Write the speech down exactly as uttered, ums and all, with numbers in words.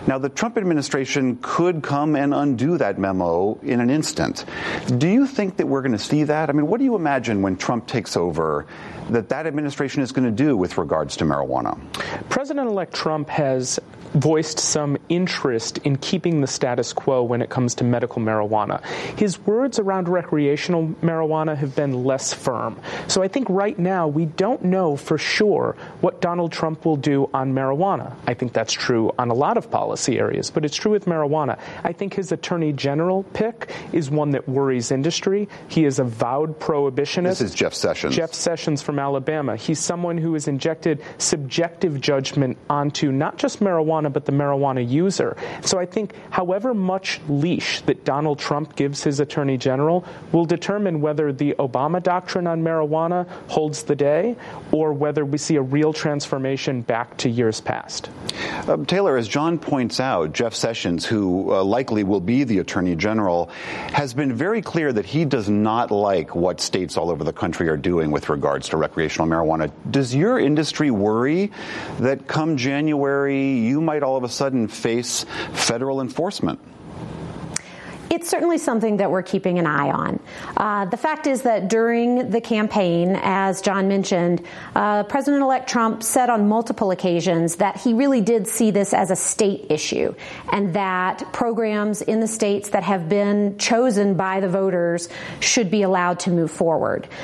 Now, the Trump administration could come and undo that memo in an instant. Do you think that we're going to see that? I mean, what do you imagine when Trump takes over that that administration is going to do with regards to marijuana? President-elect Trump has voiced some interest in keeping the status quo when it comes to medical marijuana. His words around recreational marijuana have been less firm. So I think right now we don't know for sure what Donald Trump will do on marijuana. I think that's true on a lot of policy areas, but it's true with marijuana. I think his attorney general pick is one that worries industry. He is a vowed prohibitionist. This is Jeff Sessions. Jeff Sessions from Alabama. He's someone who has injected subjective judgment onto not just marijuana, but the marijuana user. So I think however much leash that Donald Trump gives his attorney general will determine whether the Obama doctrine on marijuana holds the day or whether we see a real transformation back to years past. Uh, Taylor, as John points out, Jeff Sessions, who uh, likely will be the attorney general, has been very clear that he does not like what states all over the country are doing with regards to recreational marijuana. Does your industry worry that come January you might all of a sudden face federal enforcement? It's certainly something that we're keeping an eye on. Uh, the fact is that during the campaign, as John mentioned, uh, President-elect Trump said on multiple occasions that he really did see this as a state issue and that programs in the states that have been chosen by the voters should be allowed to move forward.